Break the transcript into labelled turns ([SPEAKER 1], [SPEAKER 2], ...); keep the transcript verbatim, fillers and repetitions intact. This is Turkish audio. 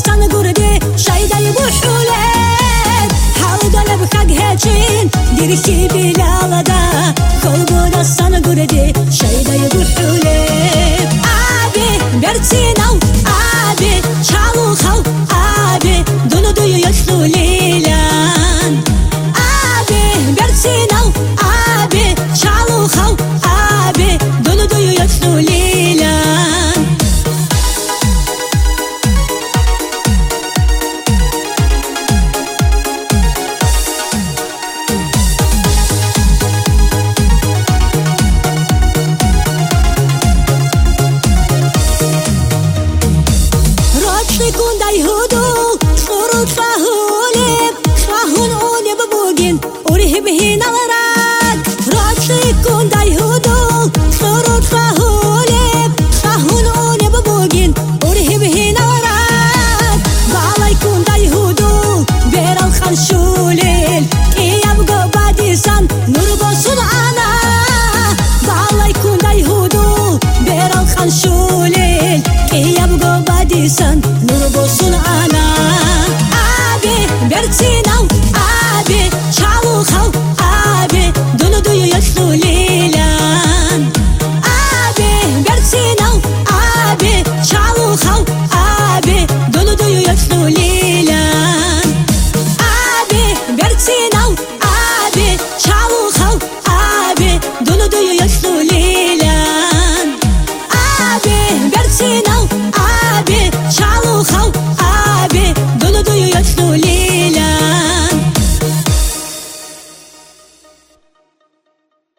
[SPEAKER 1] sana gurbi şayday buhulet Havdana bıkak hecin diriki bilalada Kolbuna sana gurbi şayday buhulet Abi bertinav abi çalu hav abi Dunu duyu yaşlı lilan Abi bertinav abi çalu hav abi Dunu duyu yaşlı lilan Roczny kundaj hudu